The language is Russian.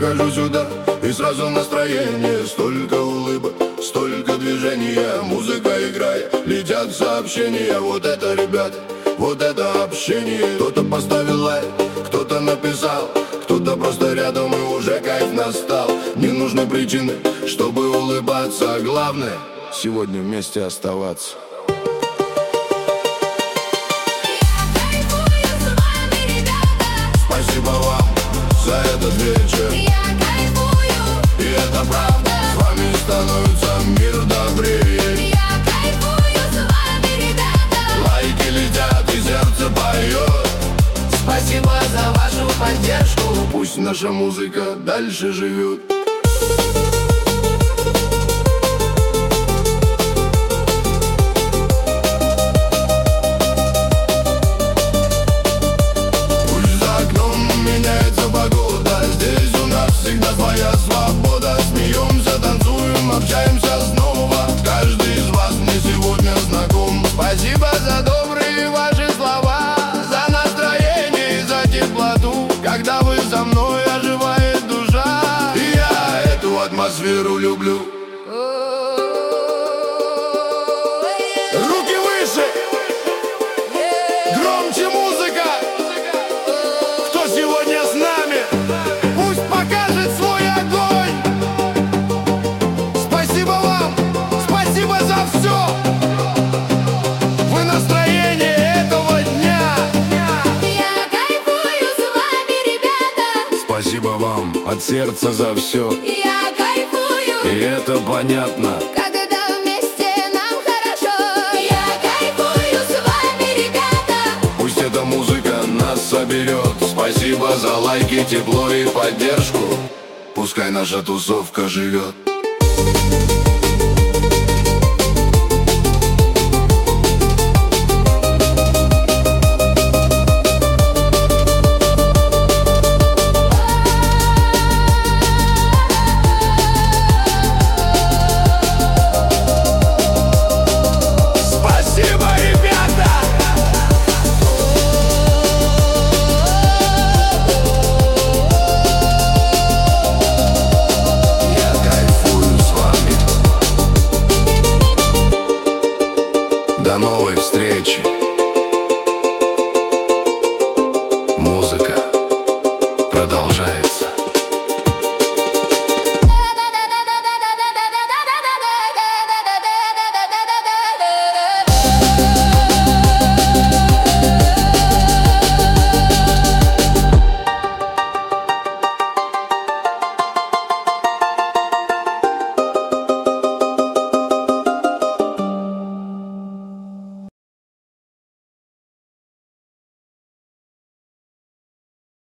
Хожу сюда, и сразу настроение. Столько улыбок, столько движения. Музыка играет, летят сообщения. Вот это, ребят, вот это общение. Кто-то поставил лайк, кто-то написал, кто-то просто рядом, и уже кайф настал. Не нужны причины, чтобы улыбаться. Главное, сегодня вместе оставаться. Спасибо вам за этот вечер. Я кайфую, И это правда, с вами становится мир добрее. я кайфую с вами, ребята. Лайки летят и сердце поет. Спасибо за вашу поддержку. Пусть наша музыка дальше живет. Пусть за окном меняется погода, здесь у нас всегда своя свобода. Смеемся, танцуем, общаемся снова. Каждый из вас мне сегодня знаком. Спасибо за добрые ваши слова, за настроение и за теплоту. Когда вы со мной, оживает душа, и я эту атмосферу люблю. Руки выше! Громче музыка! Кто сегодня с нами? Пусть покажет свой огонь! Спасибо вам! Спасибо за все! Вы настроение этого дня! Я кайфую с вами, ребята. Спасибо вам от сердца за все. Я кайфую, И это понятно. когда вместе нам хорошо. Я кайфую с вами, ребята. Пусть эта музыка нас соберет. Спасибо за лайки, тепло и поддержку. Пускай наша тусовка живет.